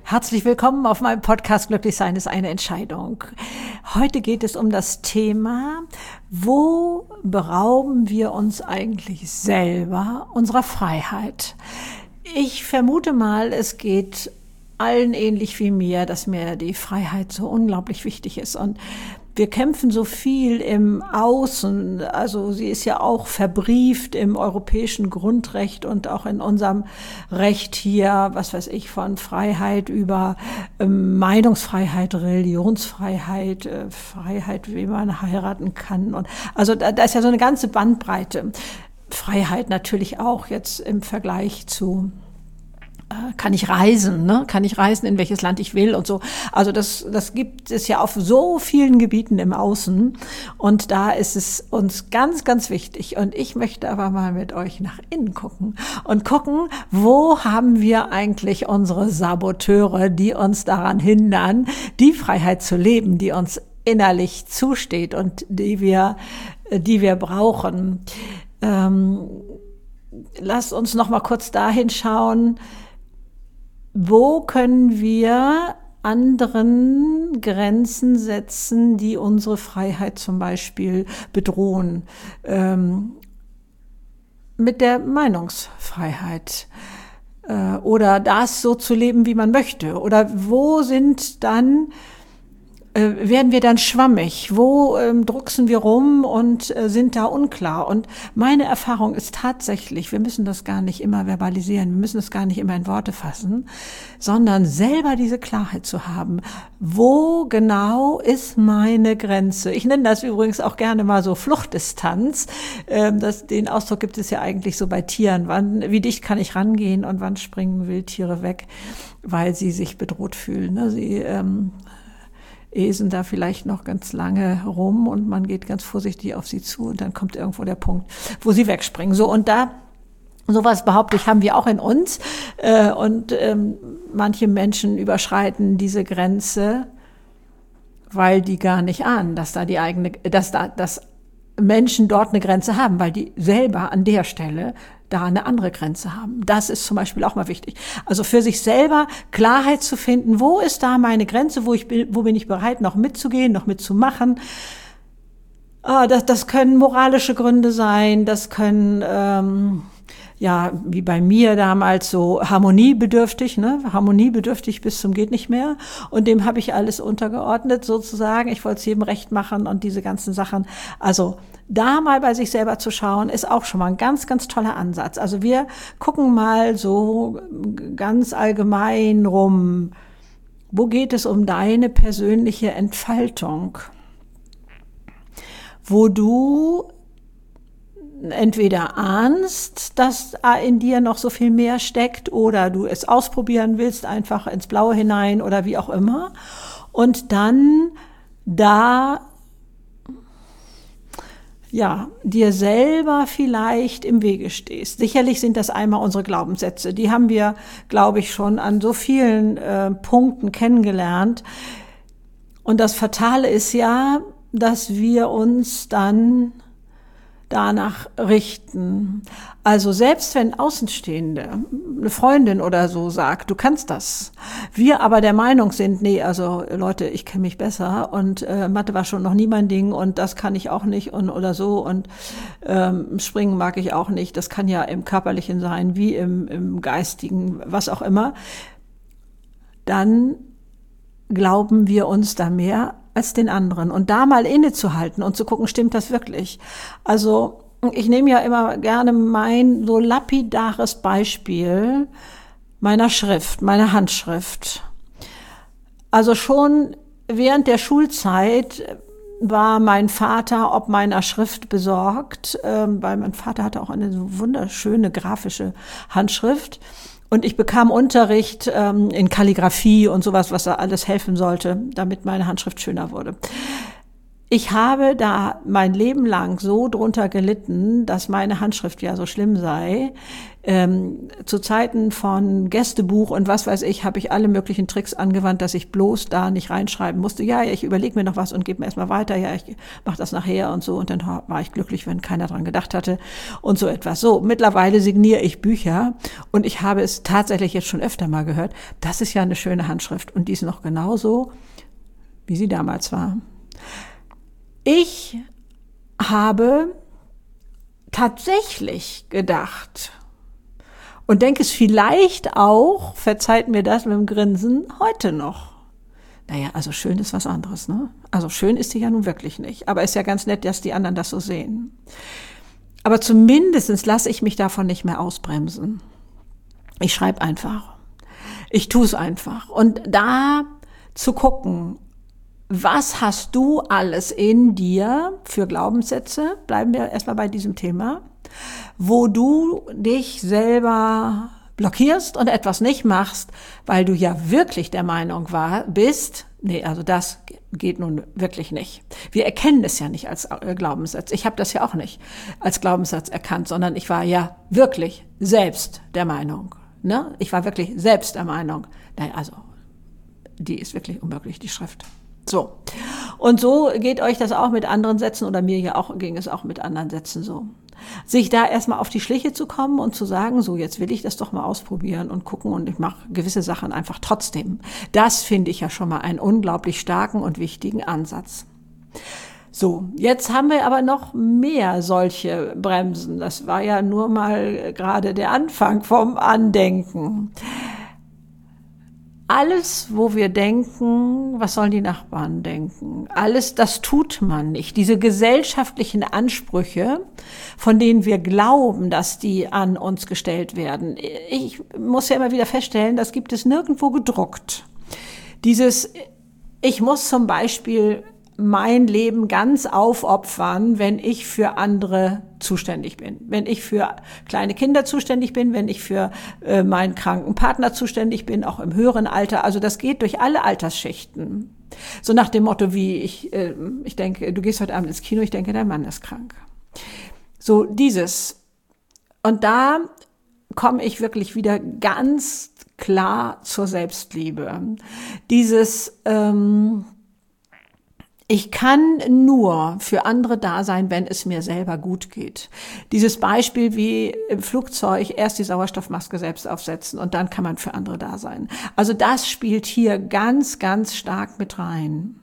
Herzlich willkommen auf meinem Podcast Glücklich sein ist eine Entscheidung. Heute geht es um das Thema, wo berauben wir uns eigentlich selber unserer Freiheit? Ich vermute mal, es geht allen ähnlich wie mir, dass mir die Freiheit so unglaublich wichtig ist. Und wir kämpfen so viel im Außen, also sie ist ja auch verbrieft im europäischen Grundrecht und auch in unserem Recht hier, was weiß ich, von Freiheit über Meinungsfreiheit, Religionsfreiheit, Freiheit, wie man heiraten kann. Und also da ist ja so eine ganze Bandbreite. Freiheit natürlich auch jetzt im Vergleich zu kann ich reisen, ne? Kann ich reisen, in welches Land ich will und so. Also das gibt es ja auf so vielen Gebieten im Außen. Und da ist es uns ganz, ganz wichtig. Und ich möchte aber mal mit euch nach innen gucken und gucken, wo haben wir eigentlich unsere Saboteure, die uns daran hindern, die Freiheit zu leben, die uns innerlich zusteht und die wir brauchen. Lasst uns noch mal kurz dahin schauen, wo können wir anderen Grenzen setzen, die unsere Freiheit zum Beispiel bedrohen? Mit der Meinungsfreiheit oder das so zu leben, wie man möchte. Oder wo werden wir dann schwammig? Wo drucksen wir rum und sind da unklar? Und meine Erfahrung ist tatsächlich, wir müssen das gar nicht immer verbalisieren, wir müssen das gar nicht immer in Worte fassen, sondern selber diese Klarheit zu haben. Wo genau ist meine Grenze? Ich nenne das übrigens auch gerne mal so Fluchtdistanz. Den Ausdruck gibt es ja eigentlich so bei Tieren. Wie dicht kann ich rangehen und wann springen Wildtiere weg, weil sie sich bedroht fühlen, ne? Sie esen da vielleicht noch ganz lange rum und man geht ganz vorsichtig auf sie zu und dann kommt irgendwo der Punkt, wo sie wegspringen. So, und sowas behaupte ich, haben wir auch in uns. Manche Menschen überschreiten diese Grenze, weil die gar nicht ahnen, dass Menschen dort eine Grenze haben, weil die selber an der Stelle da eine andere Grenze haben. Das ist zum Beispiel auch mal wichtig. Also für sich selber Klarheit zu finden, wo ist da meine Grenze, wo bin ich bereit, noch mitzugehen, noch mitzumachen. Das können moralische Gründe sein, das können, wie bei mir damals so harmoniebedürftig bis zum geht nicht mehr. Und dem habe ich alles untergeordnet sozusagen. Ich wollte es jedem recht machen und diese ganzen Sachen. Also da mal bei sich selber zu schauen, ist auch schon mal ein ganz, ganz toller Ansatz. Also wir gucken mal so ganz allgemein rum, wo geht es um deine persönliche Entfaltung, wo du entweder ahnst, dass in dir noch so viel mehr steckt oder du es ausprobieren willst, einfach ins Blaue hinein oder wie auch immer. Und dann dir selber vielleicht im Wege stehst. Sicherlich sind das einmal unsere Glaubenssätze. Die haben wir, glaube ich, schon an so vielen Punkten kennengelernt. Und das Fatale ist ja, dass wir uns dann danach richten. Also selbst wenn Außenstehende, eine Freundin oder so sagt, du kannst das, wir aber der Meinung sind, nee, also Leute, ich kenne mich besser und Mathe war schon noch nie mein Ding und das kann ich auch nicht oder so und Springen mag ich auch nicht, das kann ja im Körperlichen sein, wie im Geistigen, was auch immer, dann glauben wir uns da mehr als den anderen. Und da mal innezuhalten und zu gucken, stimmt das wirklich? Also ich nehme ja immer gerne mein so lapidares Beispiel meiner Handschrift. Also schon während der Schulzeit war mein Vater ob meiner Schrift besorgt, weil mein Vater hatte auch eine so wunderschöne grafische Handschrift. Und ich bekam Unterricht in Kalligraphie und sowas, was da alles helfen sollte, damit meine Handschrift schöner wurde. Ich habe da mein Leben lang so drunter gelitten, dass meine Handschrift ja so schlimm sei. Zu Zeiten von Gästebuch und was weiß ich, habe ich alle möglichen Tricks angewandt, dass ich bloß da nicht reinschreiben musste. Ja, ich überlege mir noch was und gebe mir erstmal weiter. Ja, ich mache das nachher und so. Und dann war ich glücklich, wenn keiner dran gedacht hatte und so etwas. So, mittlerweile signiere ich Bücher und ich habe es tatsächlich jetzt schon öfter mal gehört. Das ist ja eine schöne Handschrift und die ist noch genauso, wie sie damals war. Ich habe tatsächlich gedacht und denke es vielleicht auch, verzeiht mir das mit dem Grinsen, heute noch. Naja, also schön ist was anderes, ne? Also schön ist die ja nun wirklich nicht. Aber ist ja ganz nett, dass die anderen das so sehen. Aber zumindest lasse ich mich davon nicht mehr ausbremsen. Ich schreibe einfach. Ich tue es einfach. Und da zu gucken, was hast du alles in dir für Glaubenssätze? Bleiben wir erstmal bei diesem Thema, wo du dich selber blockierst und etwas nicht machst, weil du ja wirklich der Meinung bist, nee, also das geht nun wirklich nicht. Wir erkennen es ja nicht als Glaubenssatz. Ich habe das ja auch nicht als Glaubenssatz erkannt, sondern ich war ja wirklich selbst der Meinung. Ne? Ich war wirklich selbst der Meinung. Naja, also die ist wirklich unmöglich, die Schrift. So. Und so geht euch das auch mit anderen Sätzen oder mir ja auch ging es auch mit anderen Sätzen so. Sich da erstmal auf die Schliche zu kommen und zu sagen, so jetzt will ich das doch mal ausprobieren und gucken und ich mache gewisse Sachen einfach trotzdem. Das finde ich ja schon mal einen unglaublich starken und wichtigen Ansatz. So, jetzt haben wir aber noch mehr solche Bremsen. Das war ja nur mal gerade der Anfang vom Andenken. Alles, wo wir denken, was sollen die Nachbarn denken? Alles, das tut man nicht. Diese gesellschaftlichen Ansprüche, von denen wir glauben, dass die an uns gestellt werden. Ich muss ja immer wieder feststellen, das gibt es nirgendwo gedruckt. Ich muss zum Beispiel mein Leben ganz aufopfern, wenn ich für andere zuständig bin. Wenn ich für kleine Kinder zuständig bin, wenn ich für meinen kranken Partner zuständig bin, auch im höheren Alter. Also das geht durch alle Altersschichten. So nach dem Motto wie ich denke, du gehst heute Abend ins Kino, ich denke, dein Mann ist krank. So dieses. Und da komme ich wirklich wieder ganz klar zur Selbstliebe. Ich kann nur für andere da sein, wenn es mir selber gut geht. Dieses Beispiel wie im Flugzeug erst die Sauerstoffmaske selbst aufsetzen und dann kann man für andere da sein. Also das spielt hier ganz, ganz stark mit rein.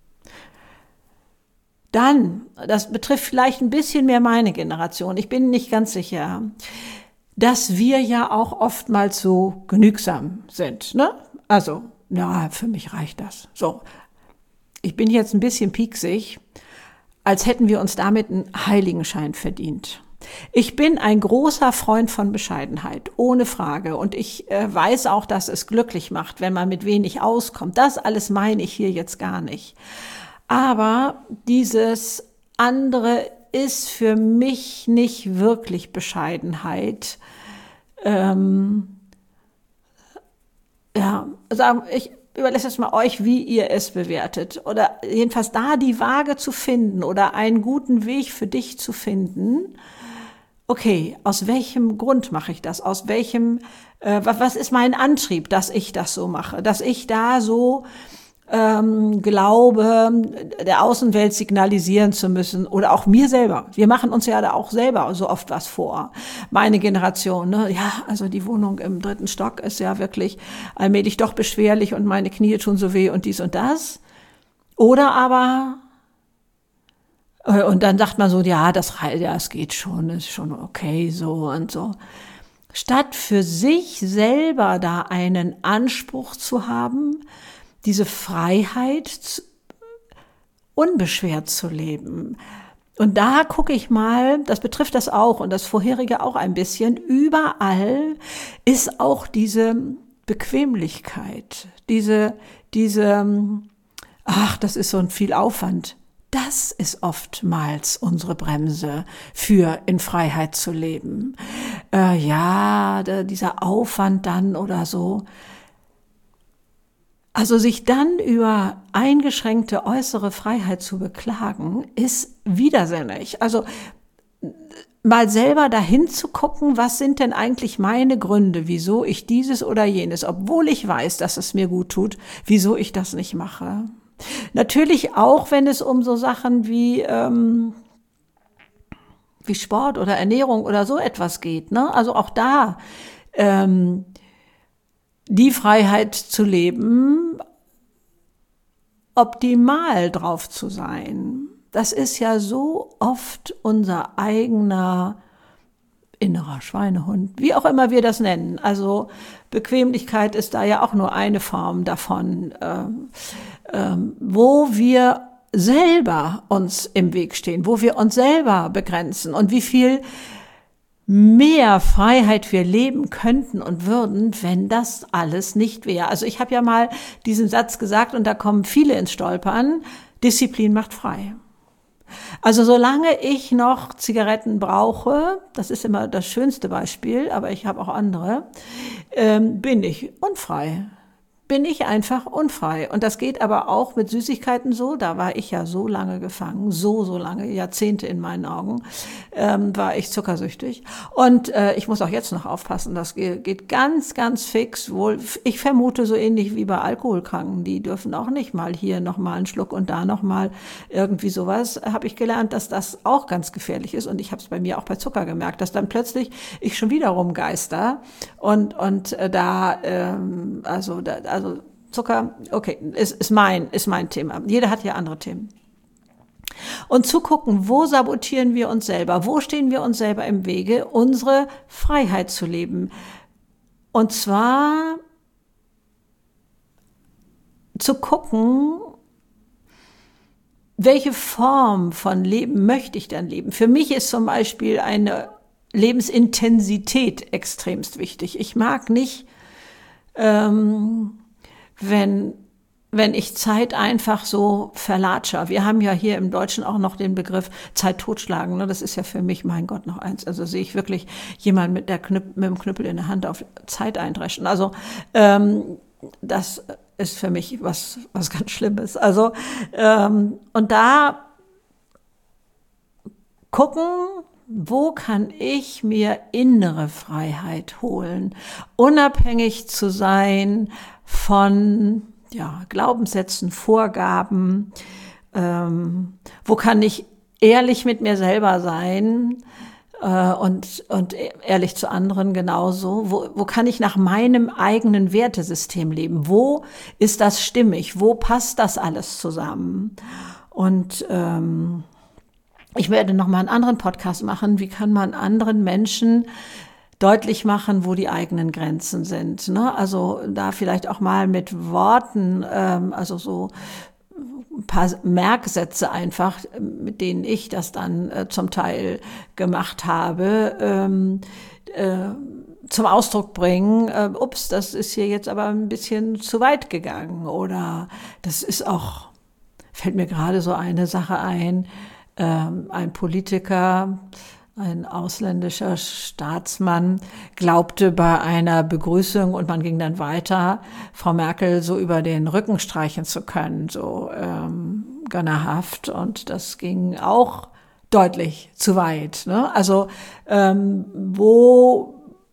Dann, das betrifft vielleicht ein bisschen mehr meine Generation, ich bin nicht ganz sicher, dass wir ja auch oftmals so genügsam sind, ne? Also, ja, für mich reicht das. So. Ich bin jetzt ein bisschen pieksig, als hätten wir uns damit einen Heiligenschein verdient. Ich bin ein großer Freund von Bescheidenheit, ohne Frage. Und ich weiß auch, dass es glücklich macht, wenn man mit wenig auskommt. Das alles meine ich hier jetzt gar nicht. Aber dieses andere ist für mich nicht wirklich Bescheidenheit. Ich überlasse es mal euch, wie ihr es bewertet. Oder jedenfalls da die Waage zu finden oder einen guten Weg für dich zu finden. Okay, aus welchem Grund mache ich das? Was ist mein Antrieb, dass ich das so mache? Dass ich da so glaube, der Außenwelt signalisieren zu müssen oder auch mir selber. Wir machen uns ja da auch selber so oft was vor. Meine Generation, ne? Ja, also die Wohnung im 3. Stock ist ja wirklich allmählich doch beschwerlich und meine Knie tun so weh und dies und das. Oder aber, und dann sagt man so, ja, das geht schon, ist schon okay, so und so. Statt für sich selber da einen Anspruch zu haben, diese Freiheit unbeschwert zu leben. Und da gucke ich mal, das betrifft das auch und das vorherige auch ein bisschen, überall ist auch diese Bequemlichkeit, das ist so ein viel Aufwand. Das ist oftmals unsere Bremse für in Freiheit zu leben. Dieser Aufwand dann oder so. Also sich dann über eingeschränkte äußere Freiheit zu beklagen, ist widersinnig. Also mal selber dahin zu gucken, was sind denn eigentlich meine Gründe, wieso ich dieses oder jenes, obwohl ich weiß, dass es mir gut tut, wieso ich das nicht mache. Natürlich auch, wenn es um so Sachen wie Sport oder Ernährung oder so etwas geht, ne? Also auch da die Freiheit zu leben, optimal drauf zu sein. Das ist ja so oft unser eigener innerer Schweinehund, wie auch immer wir das nennen. Also Bequemlichkeit ist da ja auch nur eine Form davon, wo wir selber uns im Weg stehen, wo wir uns selber begrenzen und wie viel mehr Freiheit wir leben könnten und würden, wenn das alles nicht wäre. Also ich habe ja mal diesen Satz gesagt und da kommen viele ins Stolpern, Disziplin macht frei. Also solange ich noch Zigaretten brauche, das ist immer das schönste Beispiel, aber ich habe auch andere, bin ich unfrei. Bin ich einfach unfrei. Und das geht aber auch mit Süßigkeiten so. Da war ich ja so lange gefangen, so lange, Jahrzehnte in meinen Augen, war ich zuckersüchtig. Und ich muss auch jetzt noch aufpassen, das geht ganz, ganz fix. Wohl, ich vermute so ähnlich wie bei Alkoholkranken. Die dürfen auch nicht mal hier noch mal einen Schluck und da noch mal irgendwie sowas. Habe ich gelernt, dass das auch ganz gefährlich ist. Und ich habe es bei mir auch bei Zucker gemerkt, dass dann plötzlich ich schon wieder rumgeister und also Zucker, okay, ist mein Thema. Jeder hat ja andere Themen. Und zu gucken, wo sabotieren wir uns selber? Wo stehen wir uns selber im Wege, unsere Freiheit zu leben? Und zwar zu gucken, welche Form von Leben möchte ich denn leben? Für mich ist zum Beispiel eine Lebensintensität extremst wichtig. Ich mag nicht, wenn ich Zeit einfach so verlatscher. Wir haben ja hier im Deutschen auch noch den Begriff Zeit totschlagen. Ne? Das ist ja für mich, mein Gott, noch eins. Also sehe ich wirklich jemanden mit dem Knüppel in der Hand auf Zeit eindreschen. Also das ist für mich was ganz Schlimmes. Also und da gucken, wo kann ich mir innere Freiheit holen, unabhängig zu sein von Glaubenssätzen, Vorgaben, wo kann ich ehrlich mit mir selber sein und ehrlich zu anderen genauso, wo kann ich nach meinem eigenen Wertesystem leben, wo ist das stimmig, wo passt das alles zusammen und ich werde noch mal einen anderen Podcast machen, wie kann man anderen Menschen deutlich machen, wo die eigenen Grenzen sind. Ne? Also da vielleicht auch mal mit Worten, also so ein paar Merksätze einfach, mit denen ich das dann zum Teil gemacht habe, zum Ausdruck bringen, ups, das ist hier jetzt aber ein bisschen zu weit gegangen. Oder das ist auch, fällt mir gerade so eine Sache ein, ein Politiker, ein ausländischer Staatsmann, glaubte bei einer Begrüßung und man ging dann weiter, Frau Merkel so über den Rücken streichen zu können, so gönnerhaft. Und das ging auch deutlich zu weit. Ne? Also wo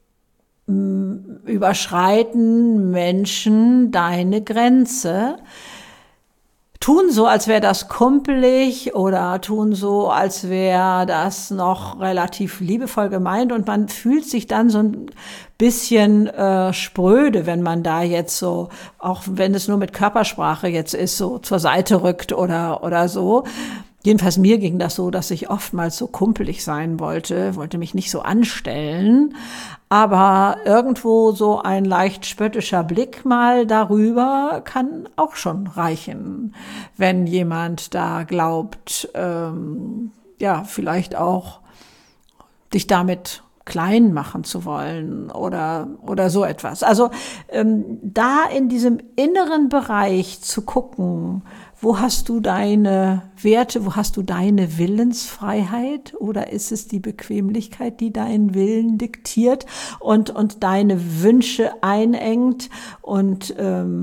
überschreiten Menschen deine Grenze? Tun so, als wäre das kumpelig oder tun so, als wäre das noch relativ liebevoll gemeint und man fühlt sich dann so ein bisschen spröde, wenn man da jetzt so, auch wenn es nur mit Körpersprache jetzt ist, so zur Seite rückt oder so. Jedenfalls mir ging das so, dass ich oftmals so kumpelig sein wollte mich nicht so anstellen, aber irgendwo so ein leicht spöttischer Blick mal darüber kann auch schon reichen, wenn jemand da glaubt, vielleicht auch dich damit klein machen zu wollen oder so etwas. Also da in diesem inneren Bereich zu gucken, wo hast du deine Werte, wo hast du deine Willensfreiheit oder ist es die Bequemlichkeit, die deinen Willen diktiert und deine Wünsche einengt und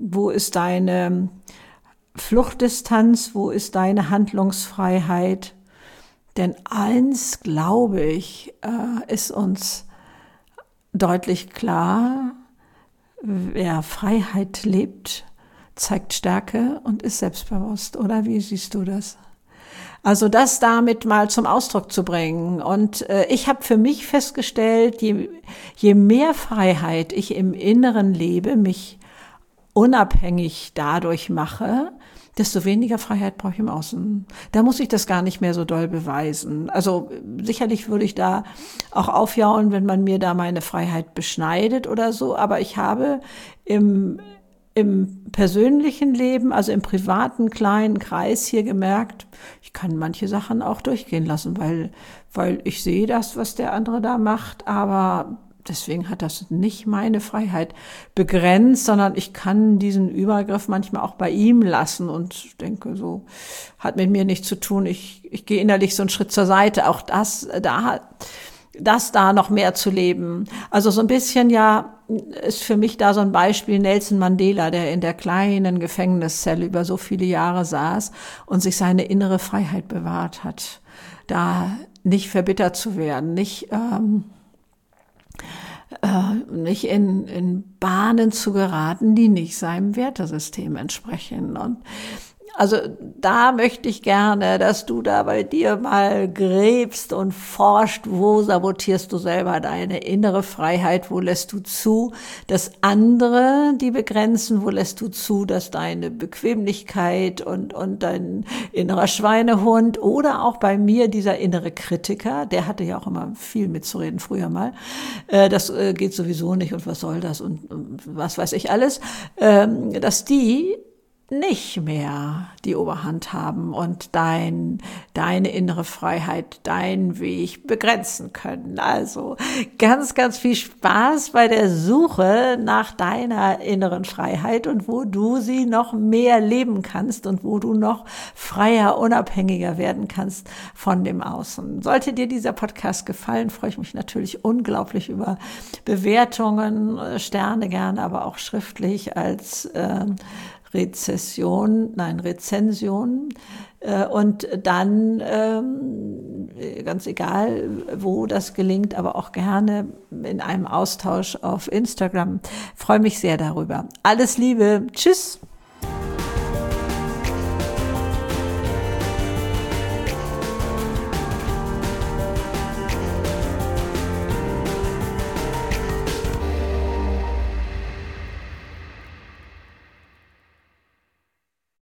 Wo ist deine Fluchtdistanz? Wo ist deine Handlungsfreiheit? Denn eins, glaube ich, ist uns deutlich klar: Wer Freiheit lebt, zeigt Stärke und ist selbstbewusst. Oder wie siehst du das? Also das damit mal zum Ausdruck zu bringen. Und ich habe für mich festgestellt, je mehr Freiheit ich im Inneren lebe, mich unabhängig dadurch mache, desto weniger Freiheit brauche ich im Außen. Da muss ich das gar nicht mehr so doll beweisen. Also sicherlich würde ich da auch aufjauen, wenn man mir da meine Freiheit beschneidet oder so. Aber ich habe im persönlichen Leben, also im privaten kleinen Kreis hier gemerkt, ich kann manche Sachen auch durchgehen lassen, weil ich sehe das, was der andere da macht, aber deswegen hat das nicht meine Freiheit begrenzt, sondern ich kann diesen Übergriff manchmal auch bei ihm lassen und denke, so hat mit mir nichts zu tun. Ich gehe innerlich so einen Schritt zur Seite. Auch das da noch mehr zu leben. Also so ein bisschen ja ist für mich da so ein Beispiel Nelson Mandela, der in der kleinen Gefängniszelle über so viele Jahre saß und sich seine innere Freiheit bewahrt hat, da nicht verbittert zu werden, nicht in Bahnen zu geraten, die nicht seinem Wertesystem entsprechen. Und also da möchte ich gerne, dass du da bei dir mal gräbst und forscht, wo sabotierst du selber deine innere Freiheit, wo lässt du zu, dass andere die begrenzen, wo lässt du zu, dass deine Bequemlichkeit und dein innerer Schweinehund oder auch bei mir dieser innere Kritiker, der hatte ja auch immer viel mitzureden früher mal, das geht sowieso nicht und was soll das und was weiß ich alles, dass die nicht mehr die Oberhand haben und deine innere Freiheit, deinen Weg begrenzen können. Also ganz, ganz viel Spaß bei der Suche nach deiner inneren Freiheit und wo du sie noch mehr leben kannst und wo du noch freier, unabhängiger werden kannst von dem Außen. Sollte dir dieser Podcast gefallen, freue ich mich natürlich unglaublich über Bewertungen, Sterne gerne, aber auch schriftlich als Rezension. Und dann, ganz egal, wo das gelingt, aber auch gerne in einem Austausch auf Instagram. Freue mich sehr darüber. Alles Liebe. Tschüss.